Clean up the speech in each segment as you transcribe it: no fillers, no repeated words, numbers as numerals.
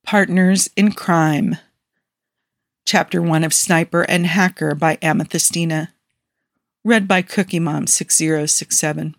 Partners in Crime. Chapter 1 of Sniper and Hacker by Amethystina. Read by Cookie Mom 6067.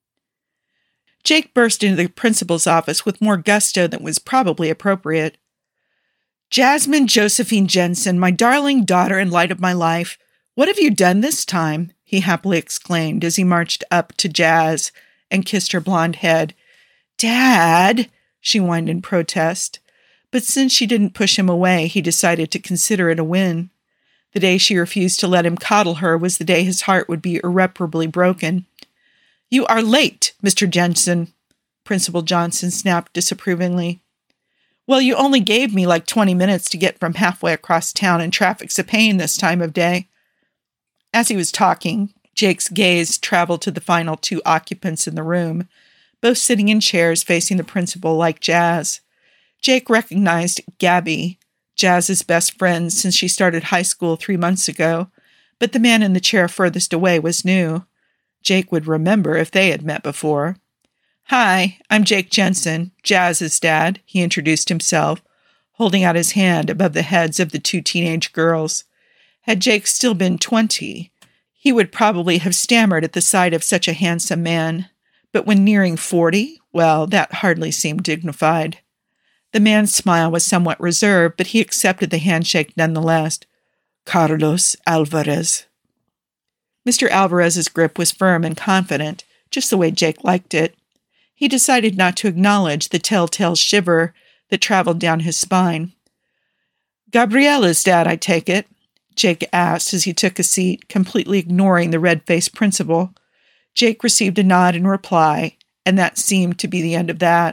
Jake burst into the principal's office with more gusto than was probably appropriate. "Jasmine Josephine Jensen, my darling daughter and light of my life, what have you done this time?" he happily exclaimed as he marched up to Jazz and kissed her blonde head. "Dad," she whined in protest. But since she didn't push him away, he decided to consider it a win. The day she refused to let him coddle her was the day his heart would be irreparably broken. "You are late, Mr. Jensen," Principal Johnson snapped disapprovingly. "Well, you only gave me like 20 minutes to get from halfway across town, and traffic's a pain this time of day." As he was talking, Jake's gaze traveled to the final two occupants in the room, both sitting in chairs facing the principal like Jazz. Jake recognized Gabby, Jazz's best friend since she started high school 3 months ago, but the man in the chair furthest away was new. Jake would remember if they had met before. "Hi, I'm Jake Jensen, Jazz's dad," he introduced himself, holding out his hand above the heads of the two teenage girls. Had Jake still been 20, he would probably have stammered at the sight of such a handsome man, but when nearing 40, well, that hardly seemed dignified. The man's smile was somewhat reserved, but he accepted the handshake nonetheless. "Carlos Alvarez." Mr. Alvarez's grip was firm and confident, just the way Jake liked it. He decided not to acknowledge the telltale shiver that traveled down his spine. "Gabriella's dad, I take it?" Jake asked as he took a seat, completely ignoring the red-faced principal. Jake received a nod in reply, and that seemed to be the end of that.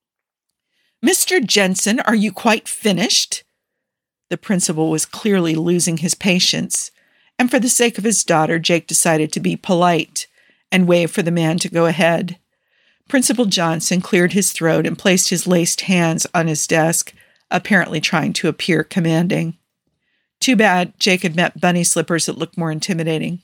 "Mr. Jensen, are you quite finished?" The principal was clearly losing his patience, and for the sake of his daughter, Jake decided to be polite and wave for the man to go ahead. Principal Johnson cleared his throat and placed his laced hands on his desk, apparently trying to appear commanding. Too bad Jake had met bunny slippers that looked more intimidating.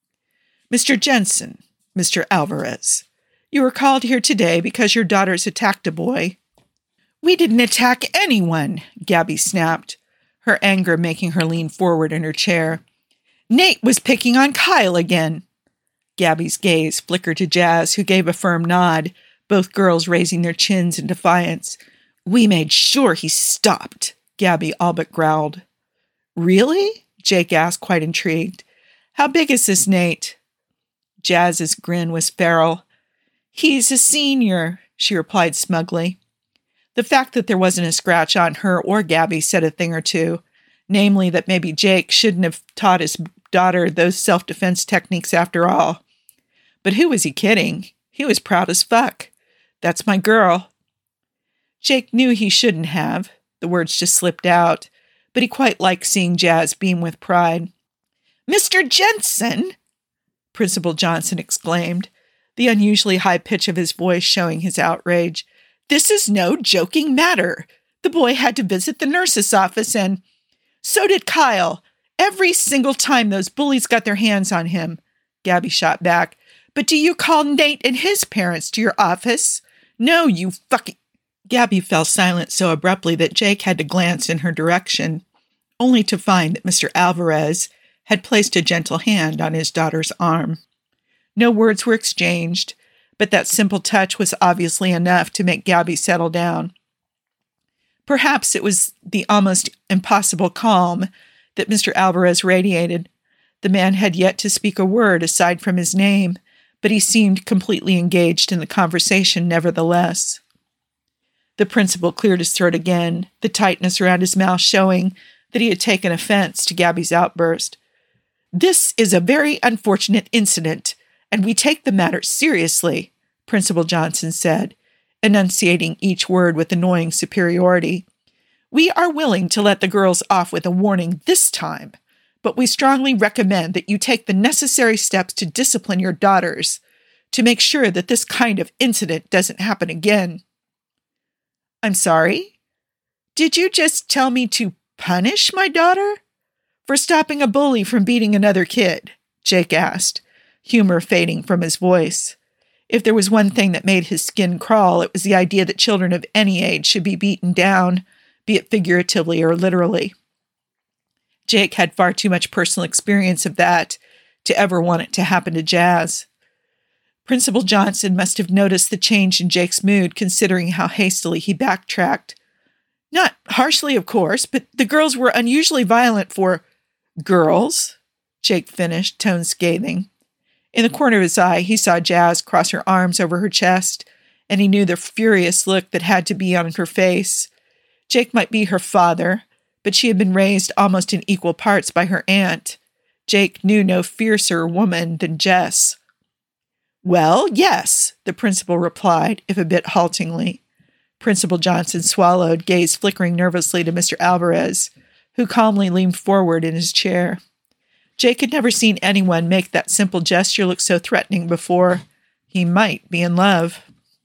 "Mr. Jensen, Mr. Alvarez, you were called here today because your daughters attacked a boy." "We didn't attack anyone," Gabby snapped, her anger making her lean forward in her chair. "Nate was picking on Kyle again." Gabby's gaze flickered to Jazz, who gave a firm nod, both girls raising their chins in defiance. "We made sure he stopped," Gabby all but growled. "Really?" Jake asked, quite intrigued. "How big is this Nate?" Jazz's grin was feral. "He's a senior," she replied smugly. The fact that there wasn't a scratch on her or Gabby said a thing or two, namely that maybe Jake shouldn't have taught his daughter those self-defense techniques after all. But who was he kidding? He was proud as fuck. "That's my girl." Jake knew he shouldn't have. The words just slipped out, but he quite liked seeing Jazz beam with pride. "Mr. Jensen!" Principal Johnson exclaimed, the unusually high pitch of his voice showing his outrage. "This is no joking matter. The boy had to visit the nurse's office and so did Kyle. Every single time those bullies got their hands on him." Gabby shot back. "But do you call Nate and his parents to your office? No, you fucking..." Gabby fell silent so abruptly that Jake had to glance in her direction, only to find that Mr. Alvarez had placed a gentle hand on his daughter's arm. No words were exchanged, but that simple touch was obviously enough to make Gabby settle down. Perhaps it was the almost impossible calm that Mr. Alvarez radiated. The man had yet to speak a word aside from his name, but he seemed completely engaged in the conversation nevertheless. The principal cleared his throat again, the tightness around his mouth showing that he had taken offense to Gabby's outburst. "This is a very unfortunate incident, and we take the matter seriously," Principal Johnson said, enunciating each word with annoying superiority. "We are willing to let the girls off with a warning this time, but we strongly recommend that you take the necessary steps to discipline your daughters to make sure that this kind of incident doesn't happen again." "I'm sorry? Did you just tell me to punish my daughter?" "For stopping a bully from beating another kid," Jake asked, humor fading from his voice. If there was one thing that made his skin crawl, it was the idea that children of any age should be beaten down, be it figuratively or literally. Jake had far too much personal experience of that to ever want it to happen to Jazz. Principal Johnson must have noticed the change in Jake's mood, considering how hastily he backtracked. Not harshly, of course, but the girls were unusually violent for girls, Jake finished, tone scathing. In the corner of his eye, he saw Jazz cross her arms over her chest, and he knew the furious look that had to be on her face. Jake might be her father, but she had been raised almost in equal parts by her aunt. Jake knew no fiercer woman than Jess. Well, yes, the principal replied, if a bit haltingly. Principal Johnson swallowed, gaze flickering nervously to Mr. Alvarez, who calmly leaned forward in his chair. Jake had never seen anyone make that simple gesture look so threatening before. He might be in love.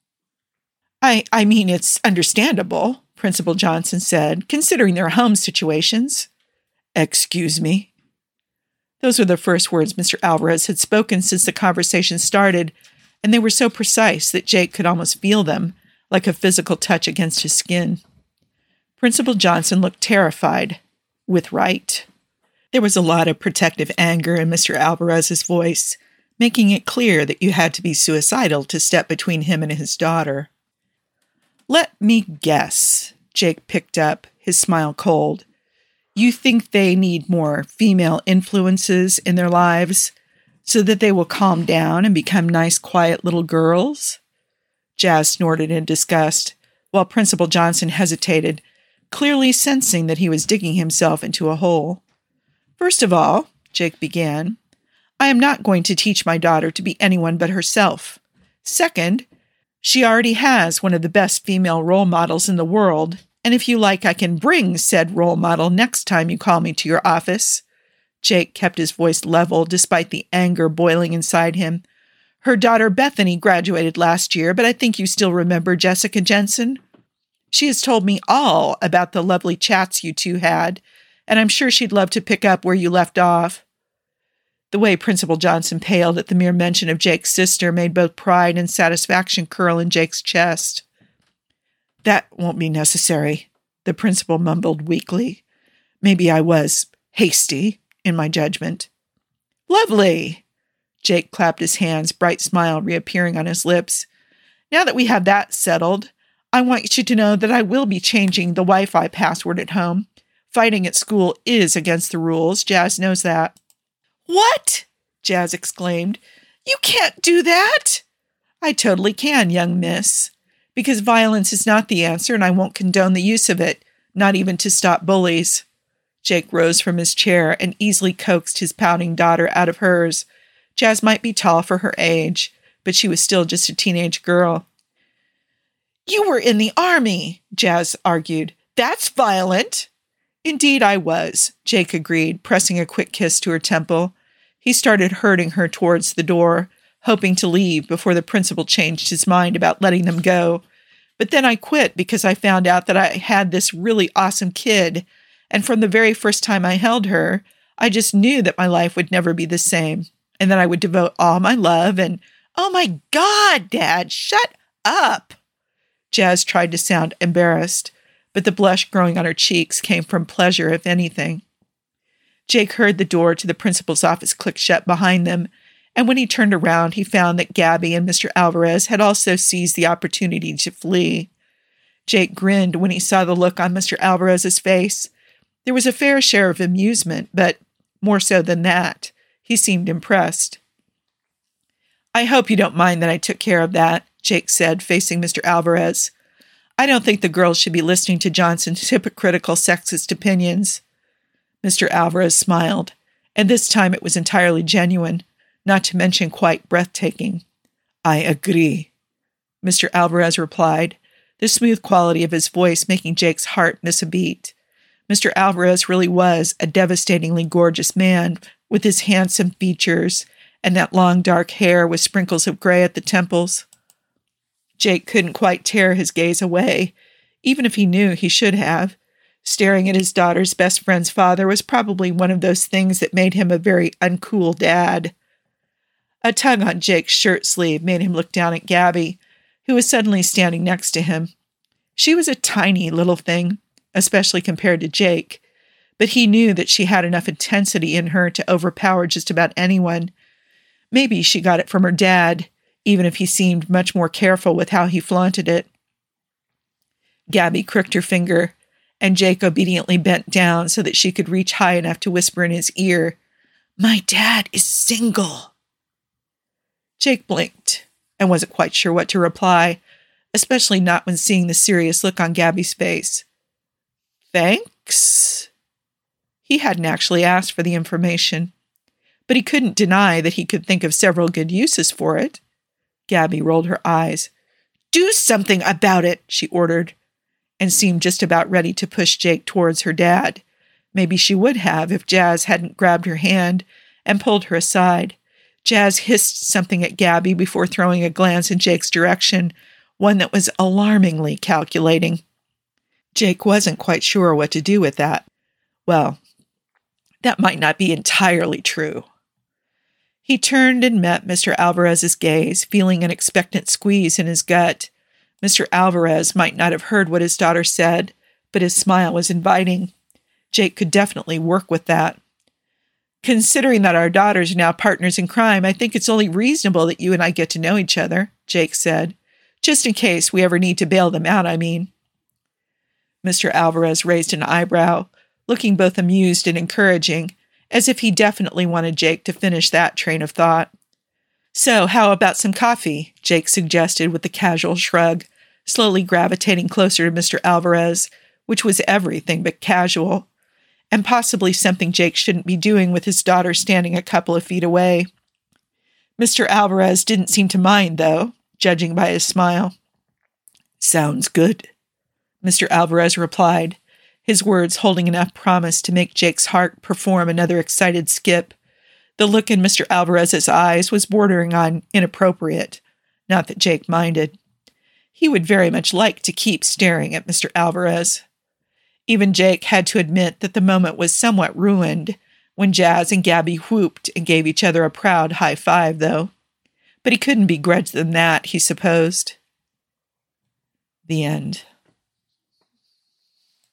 I mean, it's understandable, Principal Johnson said, considering their home situations. Excuse me? Those were the first words Mr. Alvarez had spoken since the conversation started, and they were so precise that Jake could almost feel them, like a physical touch against his skin. Principal Johnson looked terrified, with right. There was a lot of protective anger in Mr. Alvarez's voice, making it clear that you had to be suicidal to step between him and his daughter. Let me guess, Jake picked up, his smile cold. You think they need more female influences in their lives so that they will calm down and become nice, quiet little girls? Jazz snorted in disgust, while Principal Johnson hesitated, clearly sensing that he was digging himself into a hole. First of all, Jake began, I am not going to teach my daughter to be anyone but herself. Second, she already has one of the best female role models in the world, and if you like, I can bring said role model next time you call me to your office. Jake kept his voice level despite the anger boiling inside him. Her daughter Bethany graduated last year, but I think you still remember Jessica Jensen. She has told me all about the lovely chats you two had, and I'm sure she'd love to pick up where you left off. The way Principal Johnson paled at the mere mention of Jake's sister made both pride and satisfaction curl in Jake's chest. That won't be necessary, the principal mumbled weakly. Maybe I was hasty in my judgment. Lovely! Jake clapped his hands, bright smile reappearing on his lips. Now that we have that settled, I want you to know that I will be changing the Wi-Fi password at home. Fighting at school is against the rules. Jazz knows that. What? Jazz exclaimed. You can't do that. I totally can, young miss. Because violence is not the answer, and I won't condone the use of it, not even to stop bullies. Jake rose from his chair and easily coaxed his pouting daughter out of hers. Jazz might be tall for her age, but she was still just a teenage girl. You were in the army, Jazz argued. That's violent. Indeed I was, Jake agreed, pressing a quick kiss to her temple. He started herding her towards the door, hoping to leave before the principal changed his mind about letting them go. But then I quit because I found out that I had this really awesome kid, and from the very first time I held her, I just knew that my life would never be the same, and that I would devote all my love and, oh my God, Dad, shut up! Jazz tried to sound embarrassed, but the blush growing on her cheeks came from pleasure, if anything. Jake heard the door to the principal's office click shut behind them, and when he turned around, he found that Gabby and Mr. Alvarez had also seized the opportunity to flee. Jake grinned when he saw the look on Mr. Alvarez's face. There was a fair share of amusement, but more so than that, he seemed impressed. I hope you don't mind that I took care of that, Jake said, facing Mr. Alvarez. I don't think the girls should be listening to Johnson's hypocritical sexist opinions. Mr. Alvarez smiled, and this time it was entirely genuine, not to mention quite breathtaking. I agree, Mr. Alvarez replied, the smooth quality of his voice making Jake's heart miss a beat. Mr. Alvarez really was a devastatingly gorgeous man with his handsome features and that long dark hair with sprinkles of gray at the temples. Jake couldn't quite tear his gaze away, even if he knew he should have. Staring at his daughter's best friend's father was probably one of those things that made him a very uncool dad. A tug on Jake's shirt sleeve made him look down at Gabby, who was suddenly standing next to him. She was a tiny little thing, especially compared to Jake, but he knew that she had enough intensity in her to overpower just about anyone. Maybe she got it from her dad, even if he seemed much more careful with how he flaunted it. Gabby crooked her finger, and Jake obediently bent down so that she could reach high enough to whisper in his ear, "My dad is single." Jake blinked and wasn't quite sure what to reply, especially not when seeing the serious look on Gabby's face. "Thanks?" He hadn't actually asked for the information, but he couldn't deny that he could think of several good uses for it. Gabby rolled her eyes. "Do something about it," she ordered, and seemed just about ready to push Jake towards her dad. Maybe she would have if Jazz hadn't grabbed her hand and pulled her aside. Jazz hissed something at Gabby before throwing a glance in Jake's direction, one that was alarmingly calculating. Jake wasn't quite sure what to do with that. Well, that might not be entirely true. He turned and met Mr. Alvarez's gaze, feeling an expectant squeeze in his gut. Mr. Alvarez might not have heard what his daughter said, but his smile was inviting. Jake could definitely work with that. "Considering that our daughters are now partners in crime, I think it's only reasonable that you and I get to know each other," Jake said. "Just in case we ever need to bail them out, I mean." Mr. Alvarez raised an eyebrow, looking both amused and encouraging, as if he definitely wanted Jake to finish that train of thought. "So, how about some coffee?" Jake suggested with a casual shrug, slowly gravitating closer to Mr. Alvarez, which was everything but casual, and possibly something Jake shouldn't be doing with his daughter standing a couple of feet away. Mr. Alvarez didn't seem to mind, though, judging by his smile. "Sounds good," Mr. Alvarez replied, his words holding enough promise to make Jake's heart perform another excited skip. The look in Mr. Alvarez's eyes was bordering on inappropriate, not that Jake minded. He would very much like to keep staring at Mr. Alvarez. Even Jake had to admit that the moment was somewhat ruined when Jazz and Gabby whooped and gave each other a proud high five, though. But he couldn't begrudge them that, he supposed. The end.